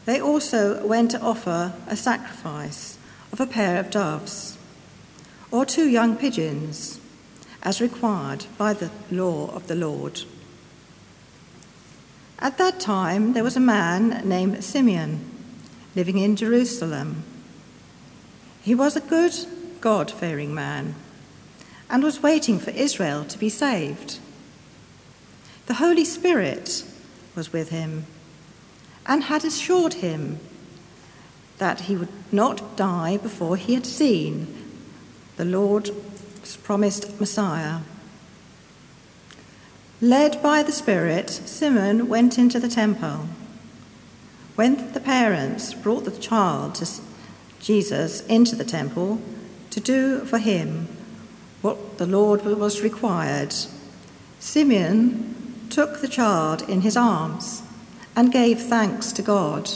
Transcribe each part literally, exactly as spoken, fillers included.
They also went to offer a sacrifice of a pair of doves or two young pigeons, as required by the law of the Lord. At that time there was a man named Simeon living in Jerusalem. He was a good, God-fearing man and was waiting for Israel to be saved. The Holy Spirit was with him and had assured him that he would not die before he had seen the Lord's promised Messiah. Led by the Spirit, Simeon went into the temple. When the parents brought the child to Jesus into the temple to do for him what the Lord was required, Simeon took the child in his arms and gave thanks to God.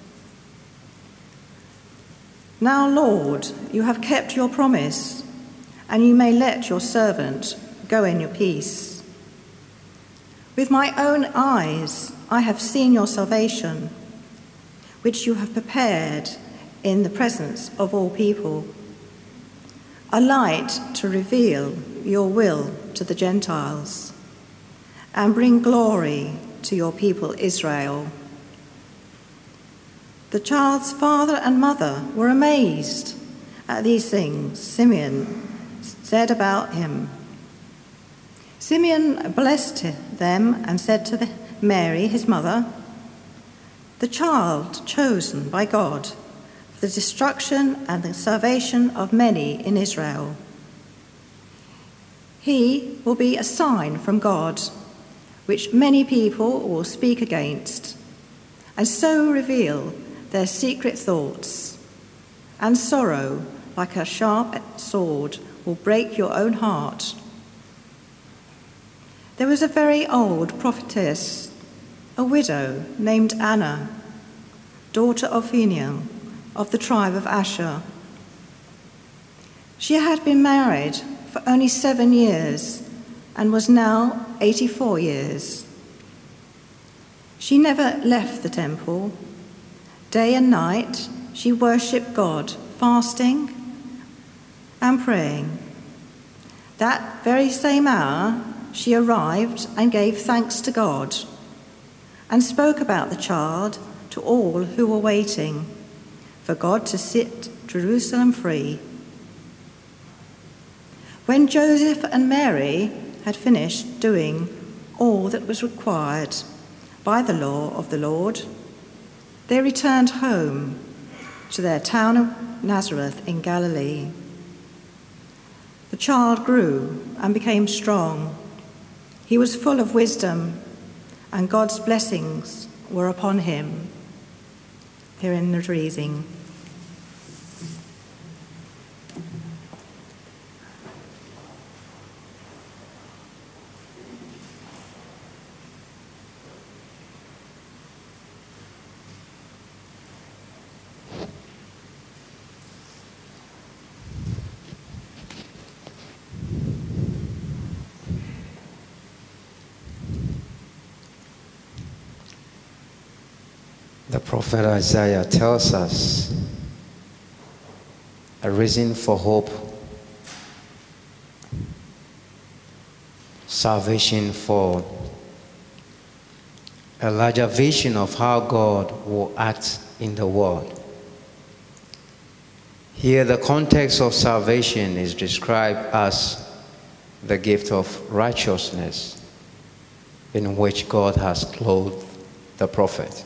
Now, Lord, you have kept your promise, and you may let your servant go in your peace. With my own eyes I have seen your salvation, which you have prepared in the presence of all people, a light to reveal your will to the Gentiles and bring glory to your people Israel. The child's father and mother were amazed at these things Simeon said about him. Simeon blessed them and said to the Mary, his mother, "The child chosen by God for the destruction and the salvation of many in Israel. He will be a sign from God, which many people will speak against, and so reveal their secret thoughts, and sorrow, like a sharp sword, will break your own heart." There was a very old prophetess, a widow named Anna, daughter of Phanuel, of the tribe of Asher. She had been married for only seven years and was now eighty-four years. She never left the temple. Day and night she worshipped God, fasting and praying. That very same hour she arrived and gave thanks to God and spoke about the child to all who were waiting for God to set Jerusalem free. When Joseph and Mary had finished doing all that was required by the law of the Lord, they returned home to their town of Nazareth in Galilee. The child grew and became strong. He was full of wisdom, and God's blessings were upon him. Here in the reading. The prophet Isaiah tells us a reason for hope, salvation for a larger vision of how God will act in the world. Here the context of salvation is described as the gift of righteousness in which God has clothed the prophet.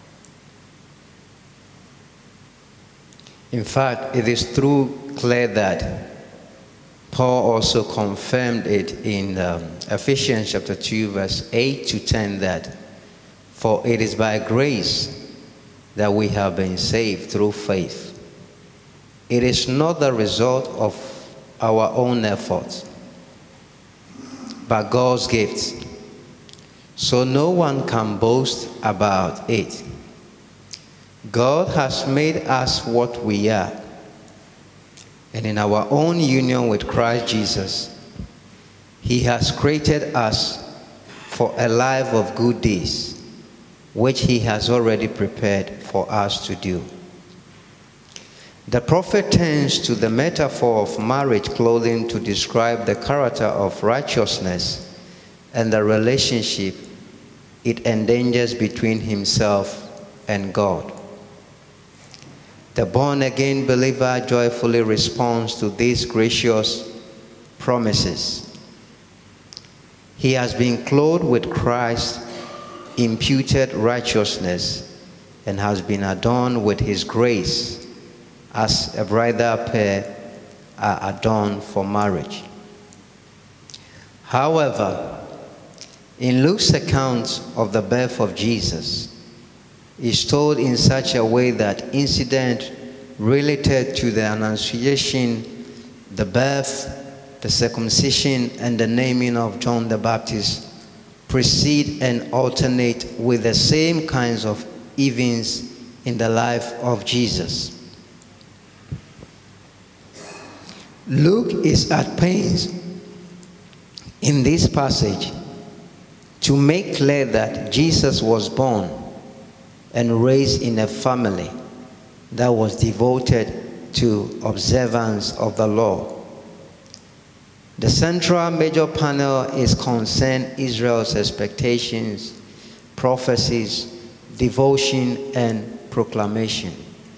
In fact, it is through clear that Paul also confirmed it in um, Ephesians chapter two, verse eight to ten, that for it is by grace that we have been saved through faith. It is not the result of our own efforts, but God's gift. So no one can boast about it. God has made us what we are, and in our own union with Christ Jesus, He has created us for a life of good deeds, which he has already prepared for us to do. The prophet turns to the metaphor of marriage clothing to describe the character of righteousness and the relationship it endangers between himself and God. The born-again believer joyfully responds to these gracious promises. He has been clothed with Christ's imputed righteousness and has been adorned with his grace, as a bridal pair are adorned for marriage. However, in Luke's account of the birth of Jesus, is told in such a way that incidents related to the Annunciation, the birth, the circumcision, and the naming of John the Baptist precede and alternate with the same kinds of events in the life of Jesus. Luke is at pains in this passage to make clear that Jesus was born and raised in a family that was devoted to observance of the law. The central major panel is concerned Israel's expectations, prophecies, devotion, and proclamation.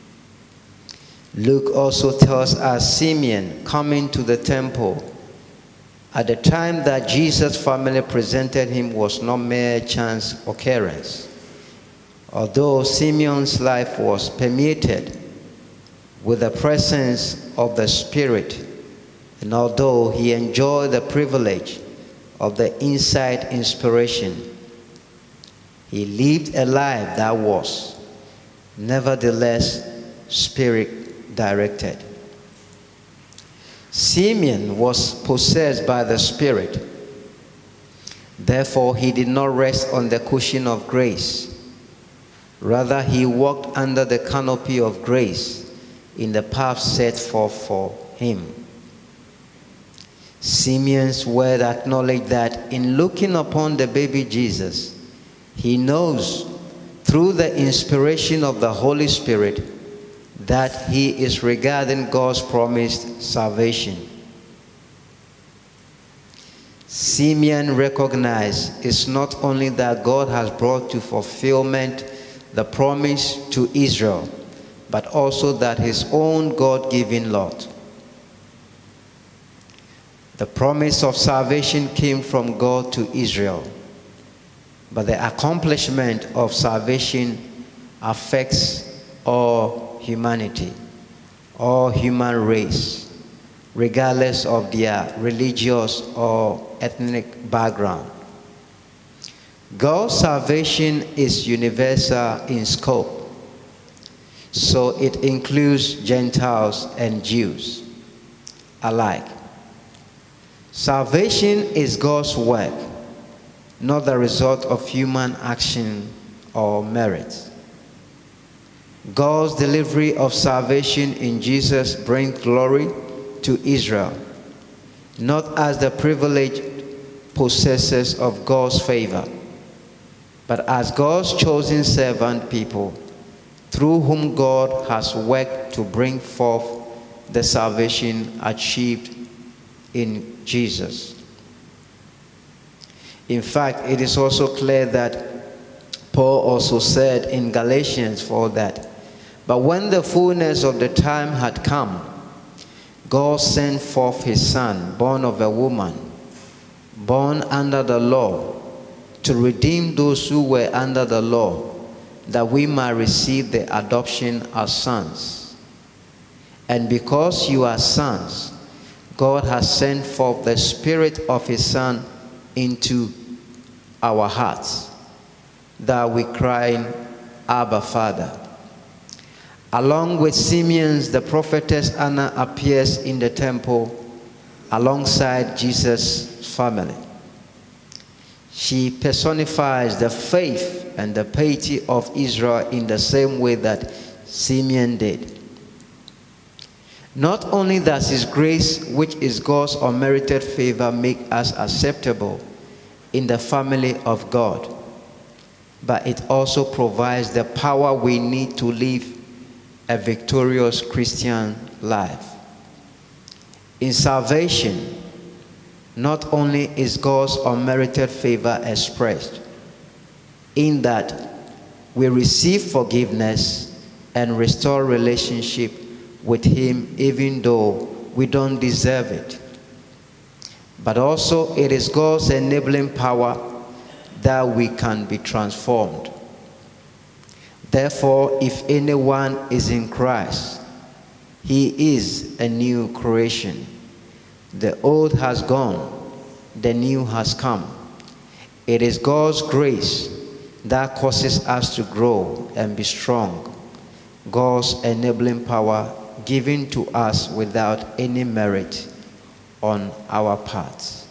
Luke also tells us Simeon coming to the temple at the time that Jesus' family presented him was not mere chance occurrence. Although Simeon's life was permeated with the presence of the Spirit, and although he enjoyed the privilege of the inside inspiration, he lived a life that was, nevertheless, Spirit-directed. Simeon was possessed by the Spirit. Therefore, he did not rest on the cushion of grace. Rather, he walked under the canopy of grace in the path set forth for him. Simeon's word acknowledged that in looking upon the baby Jesus, he knows through the inspiration of the Holy Spirit that he is regarding God's promised salvation. Simeon recognized it's not only that God has brought to fulfillment the promise to Israel, but also that his own God-given lot. The promise of salvation came from God to Israel, but the accomplishment of salvation affects all humanity, all human race, regardless of their religious or ethnic background. God's salvation is universal in scope, so it includes Gentiles and Jews alike. Salvation is God's work, not the result of human action or merit. God's delivery of salvation in Jesus brings glory to Israel, not as the privileged possessors of God's favor, but as God's chosen servant people, through whom God has worked to bring forth the salvation achieved in Jesus. In fact, it is also clear that Paul also said in Galatians four that, but when the fullness of the time had come, God sent forth his Son, born of a woman, born under the law, to redeem those who were under the law, that we might receive the adoption as sons. And because you are sons, God has sent forth the Spirit of his Son into our hearts, that we cry, Abba, Father. Along with Simeon, the prophetess Anna appears in the temple alongside Jesus' family. She personifies the faith and the piety of Israel in the same way that Simeon did. Not only does his grace, which is God's unmerited favor, make us acceptable in the family of God, but it also provides the power we need to live a victorious Christian life. In salvation, not only is God's unmerited favor expressed, in that we receive forgiveness and restore relationship with Him even though we don't deserve it, but also it is God's enabling power that we can be transformed. Therefore, if anyone is in Christ, he is a new creation. The old has gone, the new has come. It is God's grace that causes us to grow and be strong. God's enabling power given to us without any merit on our parts.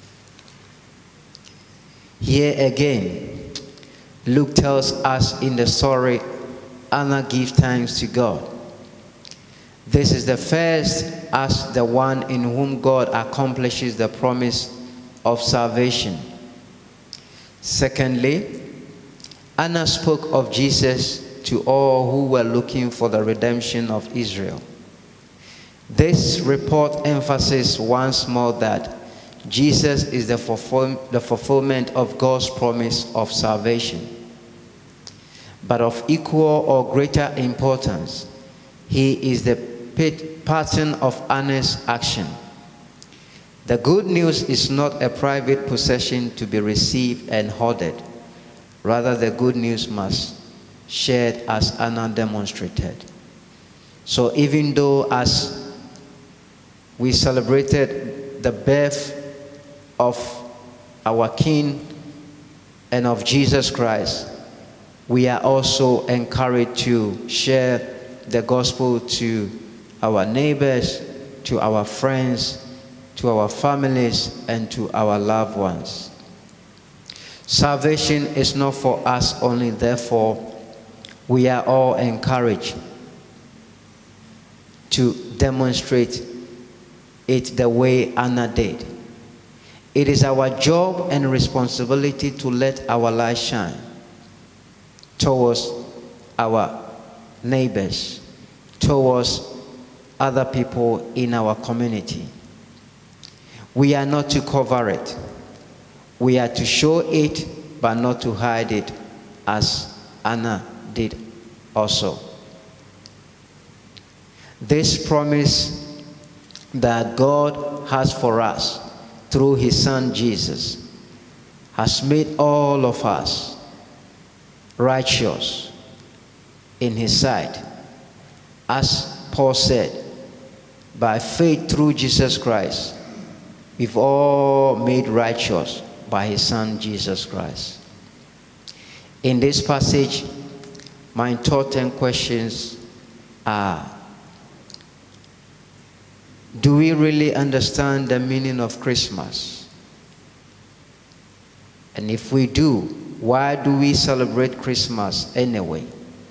Here again, Luke tells us in the story, Anna gives thanks to God. This is the first as the one in whom God accomplishes the promise of salvation. Secondly, Anna spoke of Jesus to all who were looking for the redemption of Israel. This report emphasizes once more that Jesus is the, fulfill, the fulfillment of God's promise of salvation. But of equal or greater importance, He is the pattern of Anna's action. The good news is not a private possession to be received and hoarded. Rather, the good news must be shared as Anna demonstrated. So even though as we celebrated the birth of our King and of Jesus Christ, we are also encouraged to share the gospel to our neighbors, to our friends, to our families, and to our loved ones. Salvation is not for us only, therefore, we are all encouraged to demonstrate it the way Anna did. It is our job and responsibility to let our light shine towards our neighbors, towards other people in our community. We are not to cover it. We are to show it, but not to hide it, as Anna did also. This promise that God has for us through His Son Jesus has made all of us righteous in His sight. As Paul said, by faith through Jesus Christ, we've all made righteous by His Son Jesus Christ. In this passage, my thoughts and questions are: do we really understand the meaning of Christmas? And if we do, why do we celebrate Christmas anyway?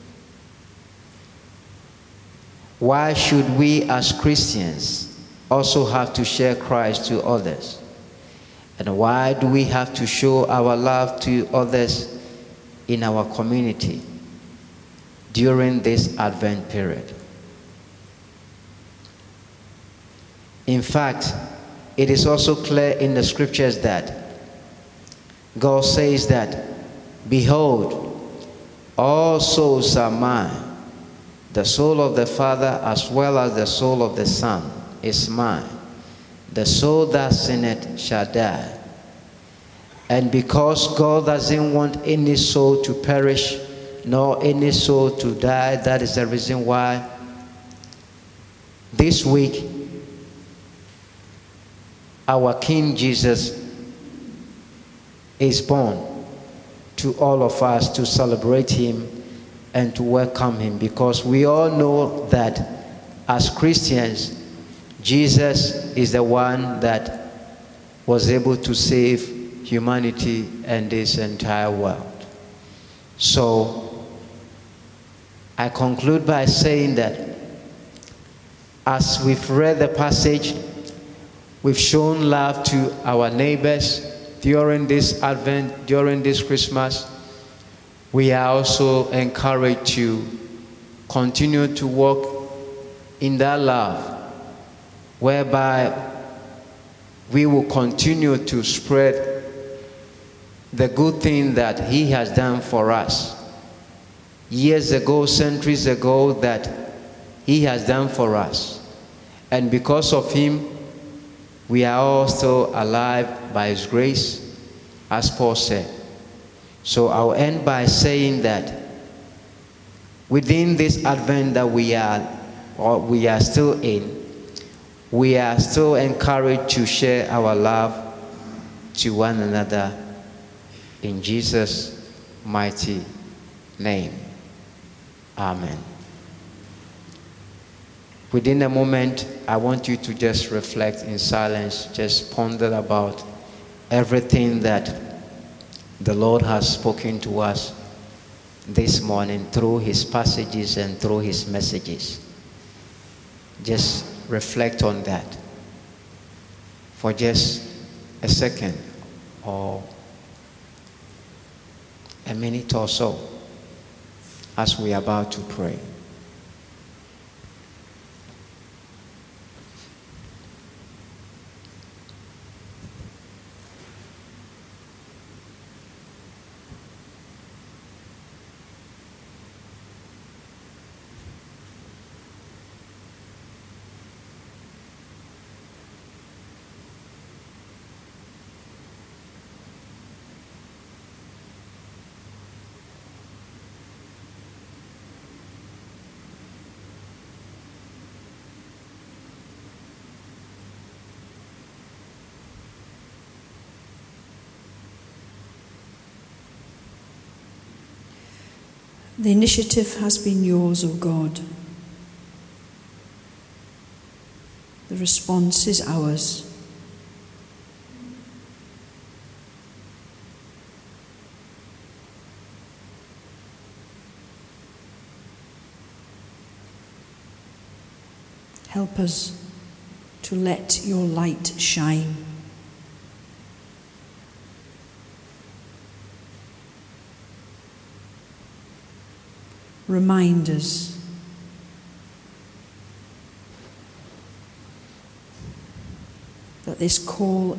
Why should we as Christians also have to share Christ to others? And why do we have to show our love to others in our community during this Advent period? In fact, it is also clear in the scriptures that God says that, behold, all souls are mine. The soul of the Father as well as the soul of the Son is mine. The soul that sinneth shall die. And because God doesn't want any soul to perish, nor any soul to die, that is the reason why this week our King Jesus is born to all of us, to celebrate Him and to welcome Him, because we all know that as Christians, Jesus is the one that was able to save humanity and this entire world. So I conclude by saying that as we've read the passage, we've shown love to our neighbors during this Advent, during this Christmas. we are also encouraged to continue to walk in that love, whereby we will continue to spread the good thing that he has done for us years ago, centuries ago, that he has done for us. And because of him, we are all still alive by his grace, as Paul said. So I'll end by saying that within this Advent that we are, or we are still in, we are still encouraged to share our love to one another in Jesus' mighty name. Amen. Within a moment, I want you to just reflect in silence, just ponder about everything that the Lord has spoken to us this morning through his passages and through his messages. Just reflect on that for just a second or a minute or so as we are about to pray. The initiative has been yours, O God. The response is ours. Help us to let your light shine. Remind us that this call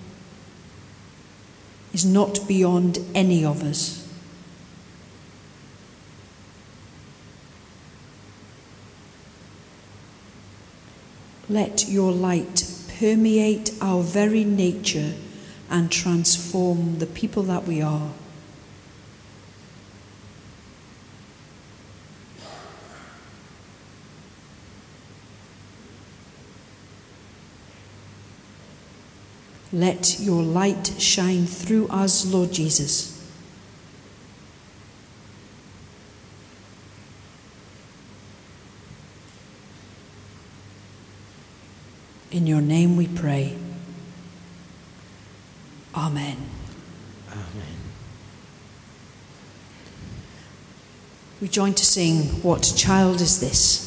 is not beyond any of us. Let your light permeate our very nature and transform the people that we are. Let your light shine through us, Lord Jesus. In your name we pray. Amen. Amen. We join to sing, What Child Is This?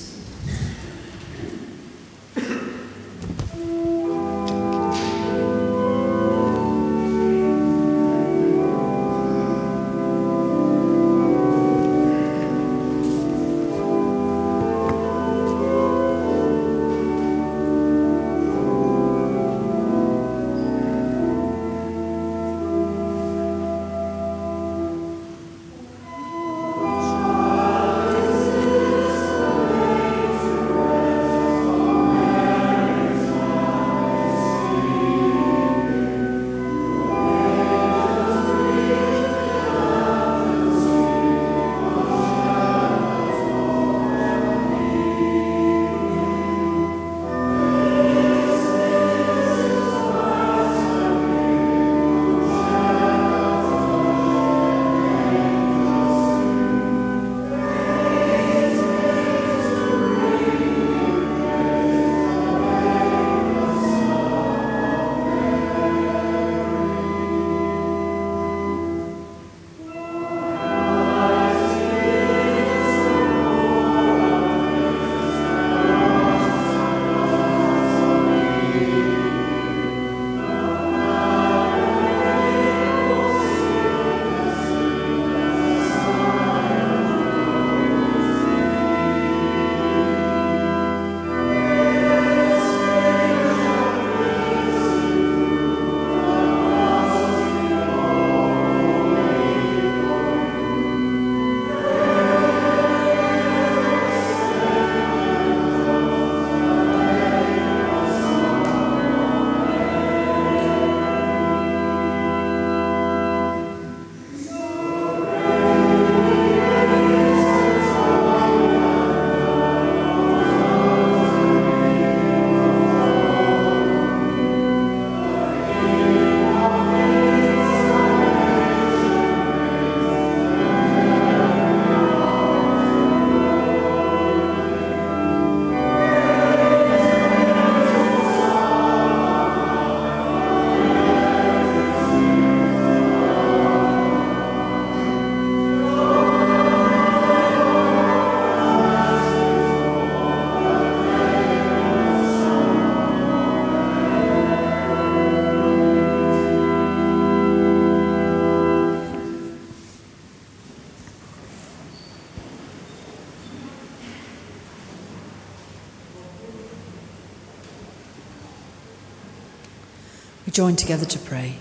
join together to pray.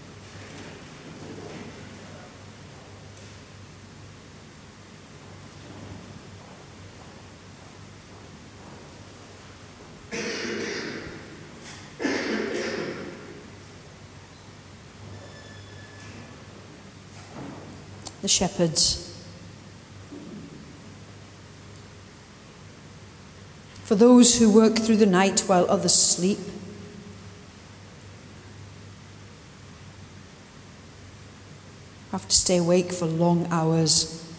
The shepherds. For those who work through the night while others sleep, have to stay awake for long hours,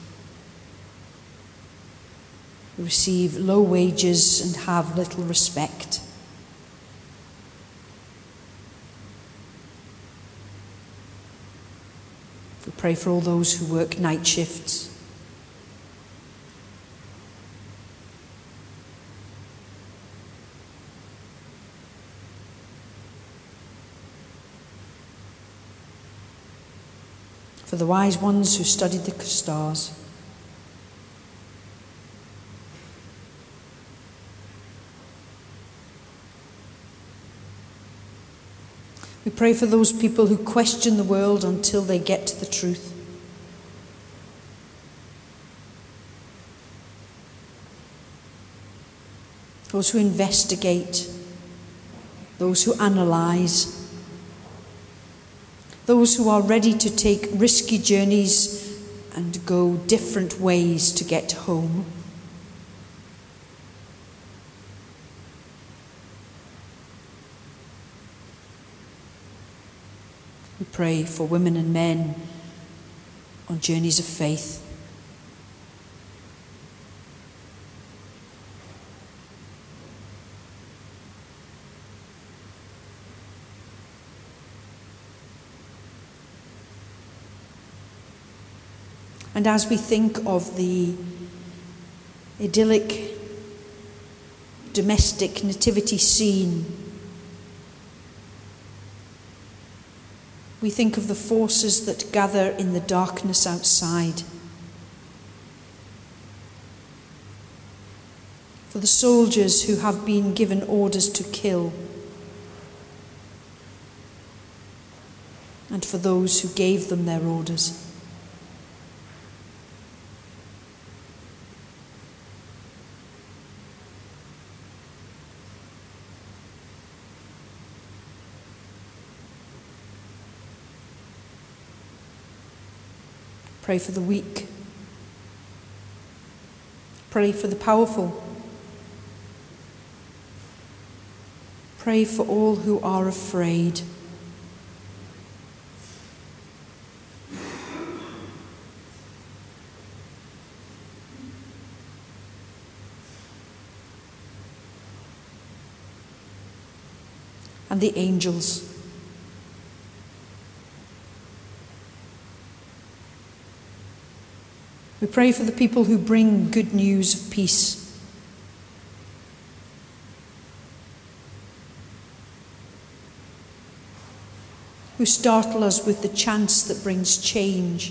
who receive low wages and have little respect. We pray for all those who work night shifts. For the wise ones who studied the stars. We pray for those people who question the world until they get to the truth. Those who investigate, those who analyse, those who are ready to take risky journeys and go different ways to get home. We pray for women and men on journeys of faith. And as we think of the idyllic domestic nativity scene, we think of the forces that gather in the darkness outside. For the soldiers who have been given orders to kill, and for those who gave them their orders. Pray for the weak. Pray for the powerful. Pray for all who are afraid. And the angels. We pray for the people who bring good news of peace. Who startle us with the chance that brings change.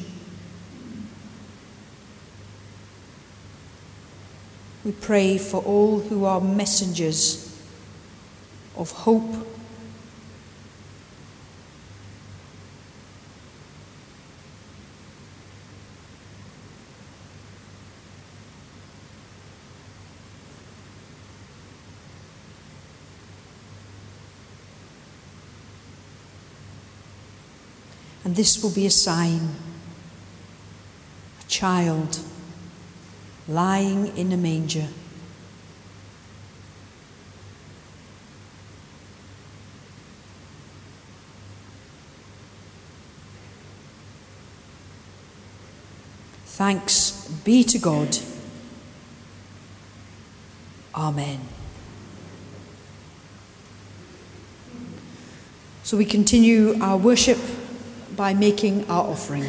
We pray for all who are messengers of hope, and this will be a sign, a child lying in a manger. Thanks be to God. Amen. So we continue our worship by making our offering.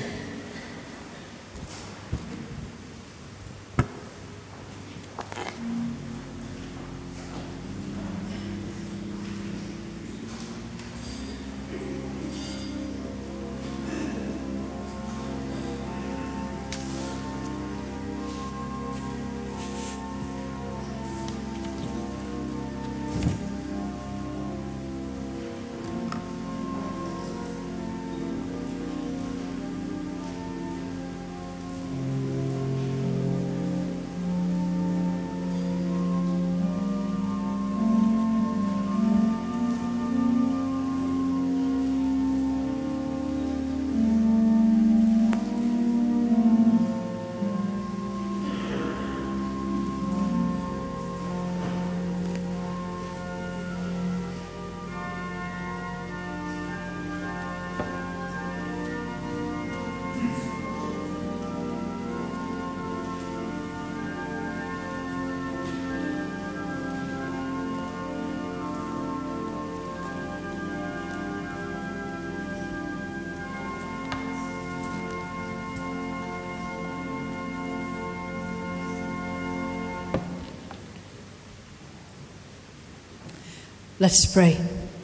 Let us pray.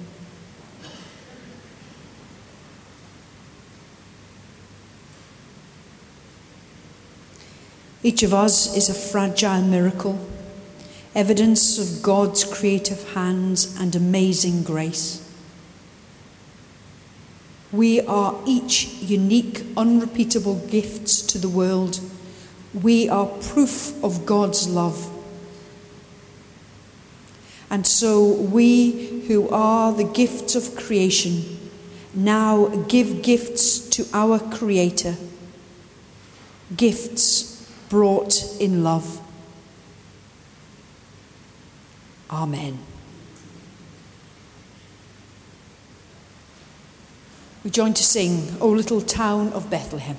Each of us is a fragile miracle, evidence of God's creative hands and amazing grace. We are each unique, unrepeatable gifts to the world. We are proof of God's love. And so we who are the gifts of creation now give gifts to our Creator, gifts brought in love. Amen. We join to sing, O Little Town of Bethlehem.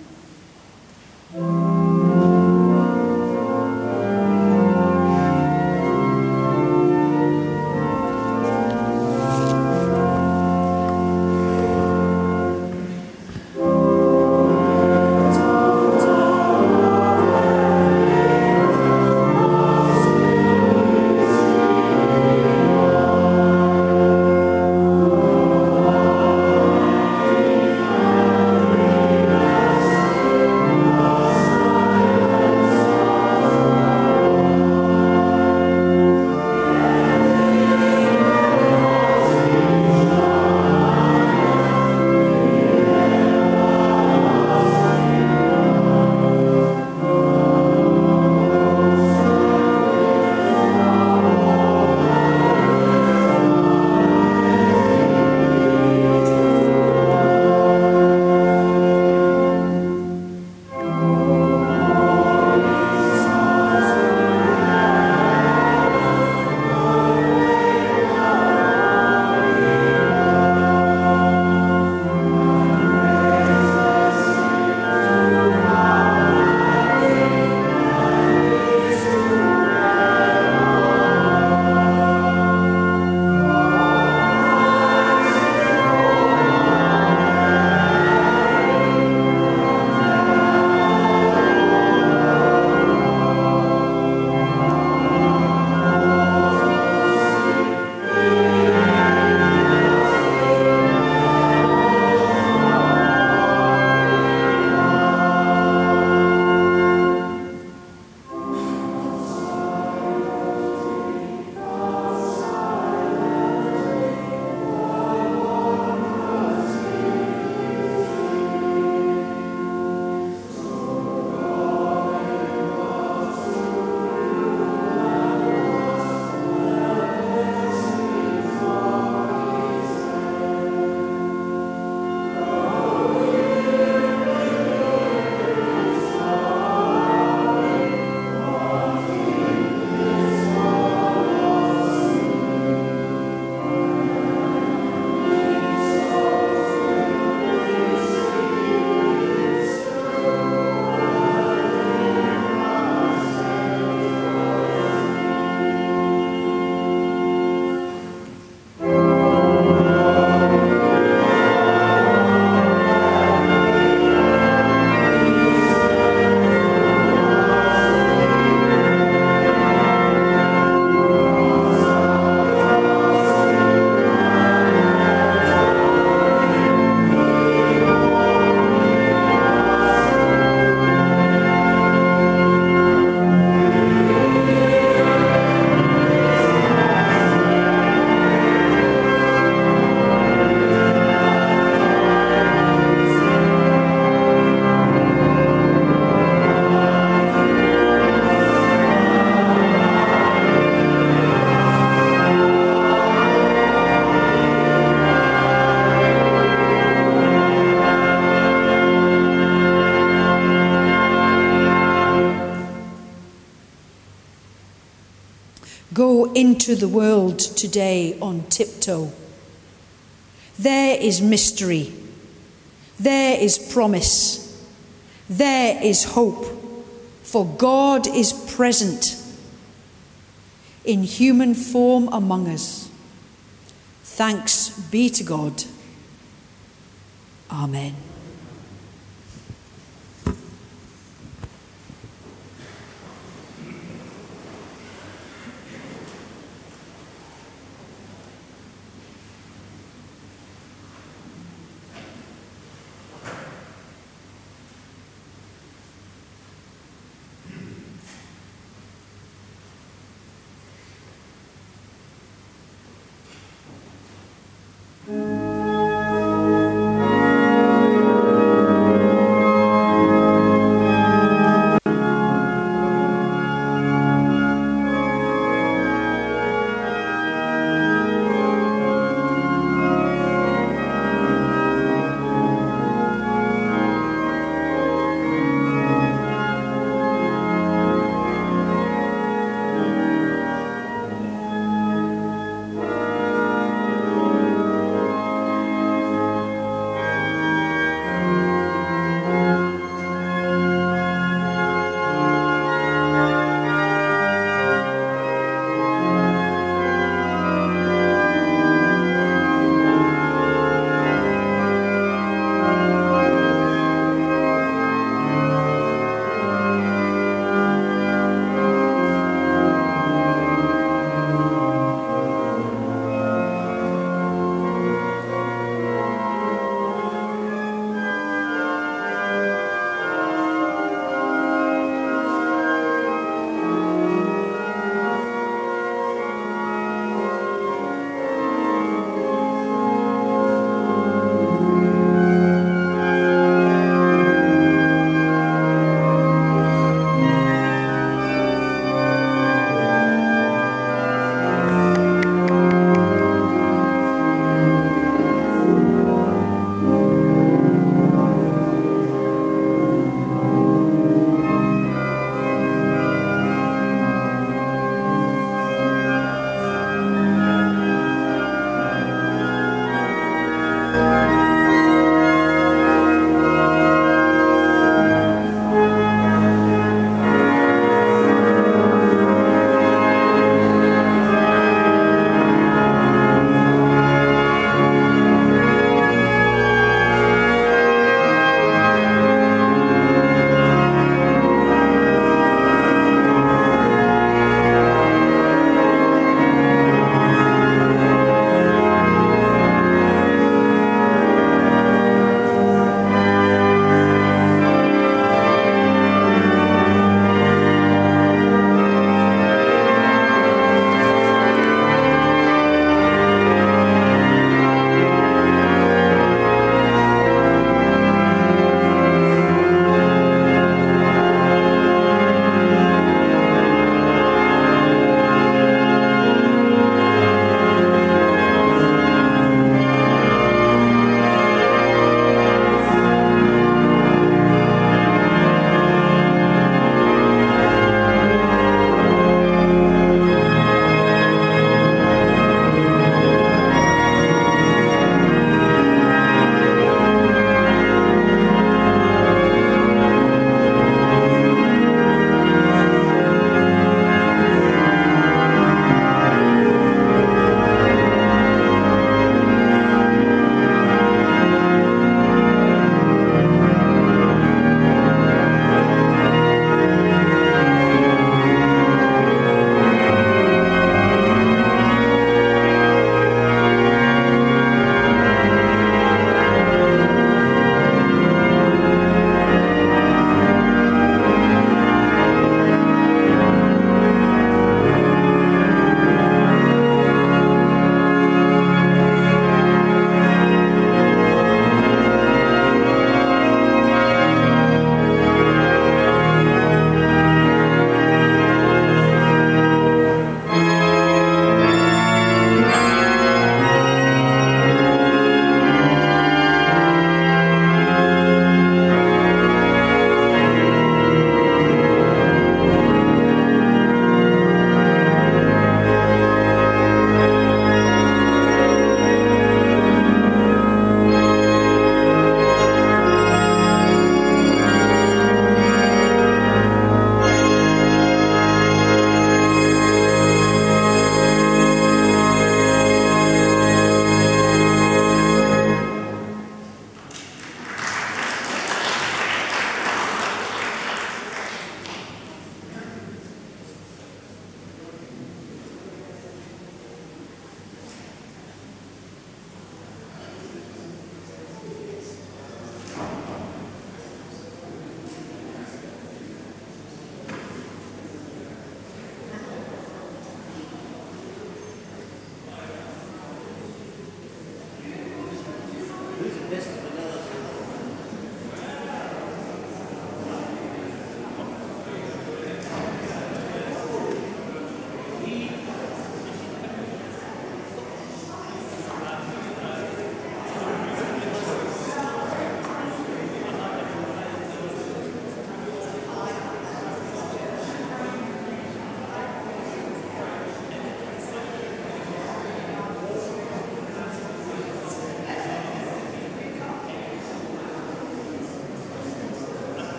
Go into the world today on tiptoe. There is mystery. There is promise. There is hope. For God is present in human form among us. Thanks be to God. Amen.